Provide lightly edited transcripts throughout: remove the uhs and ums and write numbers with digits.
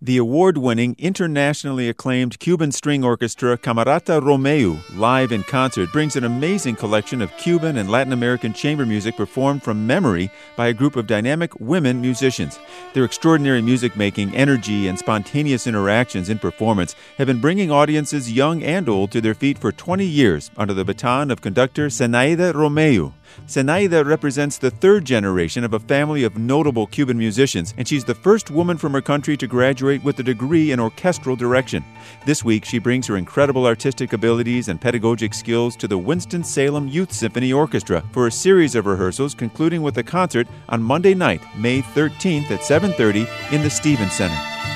The award-winning, internationally acclaimed Cuban string orchestra Camerata Romeu, live in concert, brings an amazing collection of Cuban and Latin American chamber music performed from memory by a group of dynamic women musicians. Their extraordinary music-making, energy, and spontaneous interactions in performance have been bringing audiences young and old to their feet for 20 years under the baton of conductor Zenaida Romeu. Zenaida represents the third generation of a family of notable Cuban musicians, and she's the first woman from her country to graduate with a degree in orchestral direction. This week, she brings her incredible artistic abilities and pedagogic skills to the Winston-Salem Youth Symphony Orchestra for a series of rehearsals concluding with a concert on Monday night, May 13th at 7:30 in the Stevens Center.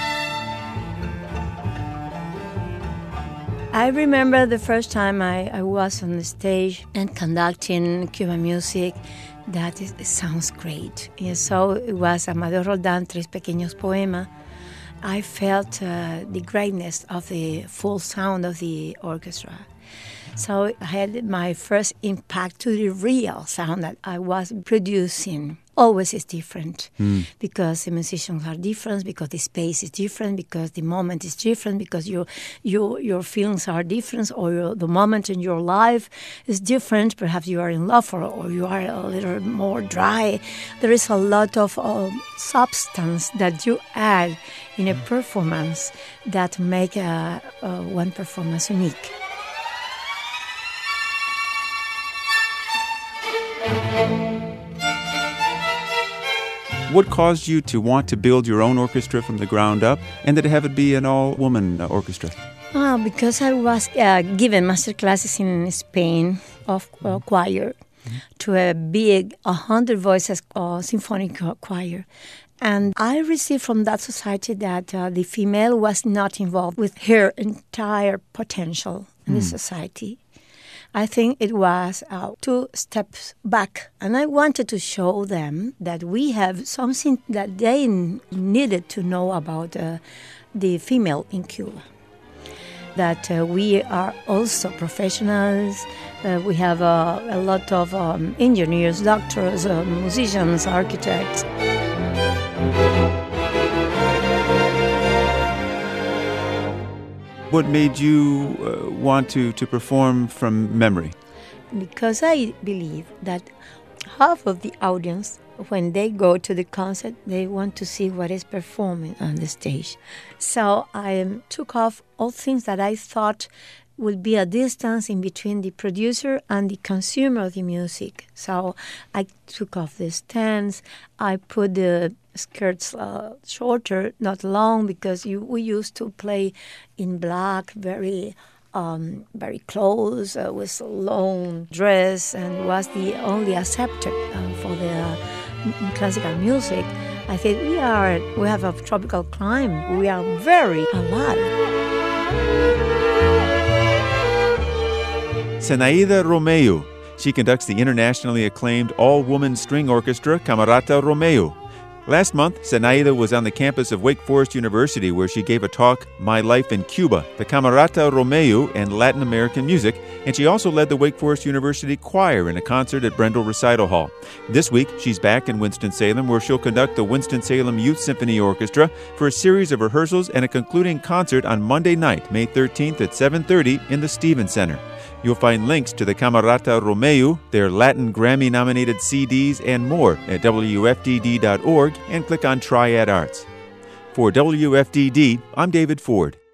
I remember the first time I was on the stage and conducting Cuban music. It sounds great. So it was Amadeo Roldán, Tres Pequeños Poemas. I felt the greatness of the full sound of the orchestra. So I had my first impact to the real sound that I was producing. Always is different because the musicians are different, because the space is different, because the moment is different, because your feelings are different, or the moment in your life is different. Perhaps you are in love or you are a little more dry. There is a lot of substance that you add in a performance that make one performance unique. What caused you to want to build your own orchestra from the ground up and to have it be an all-woman orchestra? Because I was given master classes in Spain of choir to a big 100 voices symphonic choir. And I received from that society that the female was not involved with her entire potential in the society. I think it was 2 steps back. And I wanted to show them that we have something that they needed to know about the female in Cuba. That we are also professionals. We have a lot of engineers, doctors, musicians, architects. What made you want to perform from memory? Because I believe that half of the audience, when they go to the concert, they want to see what is performing on the stage. So I took off all things that I thought would be a distance in between the producer and the consumer of the music. So I took off the stands. I put the skirts shorter, not long, because we used to play in black, very close, with long dress, and was the only accepted for the classical music. I said we have a tropical climate. We are very alive. Zenaida Romeu. She conducts the internationally acclaimed all-woman string orchestra Camerata Romeu. Last month, Zenaida was on the campus of Wake Forest University where she gave a talk, My Life in Cuba, the Camerata Romeu and Latin American Music, and she also led the Wake Forest University Choir in a concert at Brendel Recital Hall. This week, she's back in Winston-Salem where she'll conduct the Winston-Salem Youth Symphony Orchestra for a series of rehearsals and a concluding concert on Monday night, May 13th at 7:30 in the Stevens Center. You'll find links to the Camerata Romeu, their Latin Grammy-nominated CDs, and more at WFDD.org and click on Triad Arts. For WFDD, I'm David Ford.